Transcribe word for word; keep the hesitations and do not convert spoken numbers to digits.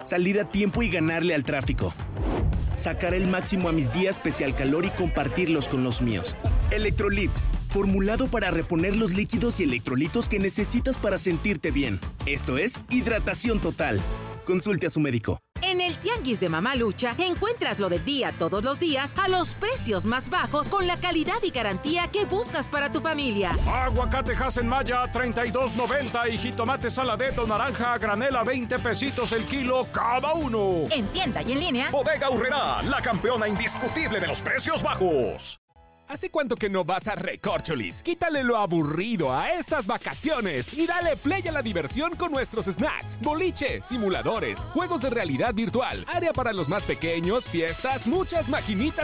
salir a tiempo y ganarle al tráfico. Sacar el máximo a mis días pese al calor y compartirlos con los míos. Electrolit, formulado para reponer los líquidos y electrolitos que necesitas para sentirte bien. Esto es hidratación total. Consulte a su médico. En el Tianguis de Mamalucha encuentras lo del día todos los días a los precios más bajos con la calidad y garantía que buscas para tu familia. Aguacate Hasen Maya treinta y dos noventa y jitomate saladeto naranja a granel a veinte pesitos el kilo cada uno. En tienda y en línea. Bodega Aurrerá, la campeona indiscutible de los precios bajos. ¿Hace cuánto que no vas a Recorcholis? Quítale lo aburrido a estas vacaciones y dale play a la diversión con nuestros snacks, boliche, simuladores, juegos de realidad virtual, área para los más pequeños, fiestas, muchas maquinitas